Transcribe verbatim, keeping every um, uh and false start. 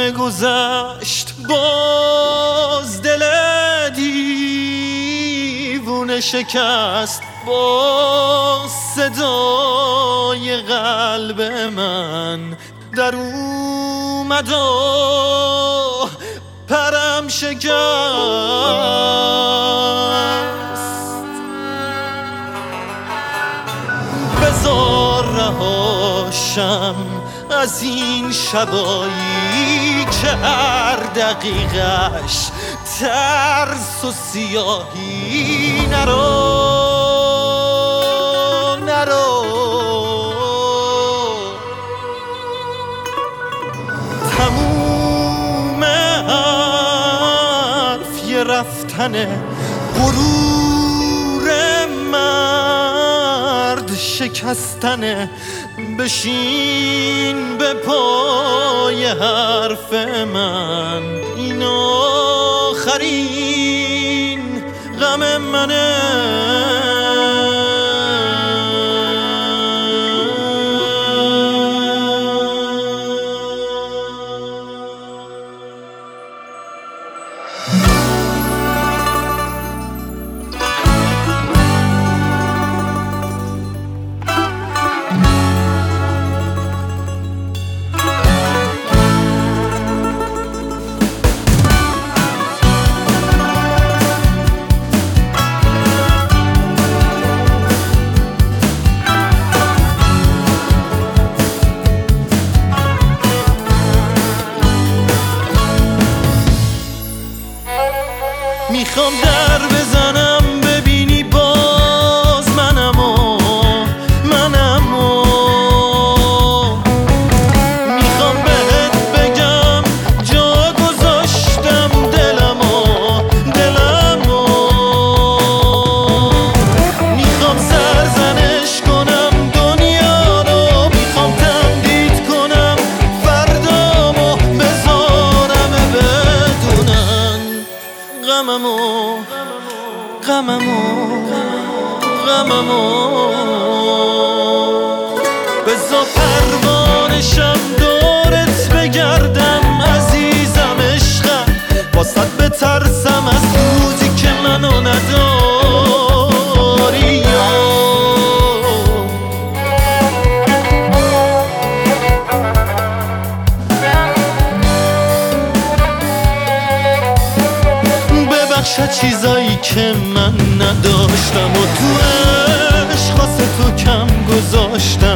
همه گذشت باز دل دیوونه شکست با صدای قلب من در اومد و پرم شکست. بذار رهاشم از این شبایی که هر دقیقش ترس و سیاهی. نرو نرو تموم حرف یه رفتنه، غرور مرد شکستنه. بشین به پای حرف من، این آخرین غم منه. میخوام در بزنم ببینی باز منم و منم و میخوام بهت بگم جا گذاشتم دلم و دلم و میخوام سرزنش کنم دنیا رو، میخوام تمدید کنم فردامو، بذارم بدونن غممو غممو غممو. بذار پروانشم دورت بگردم عزیزم عشقم، واسه بترسم از روزی که منو نداری. چیزایی که من نداشتم و تو عشق واسه تو کم گذاشتم.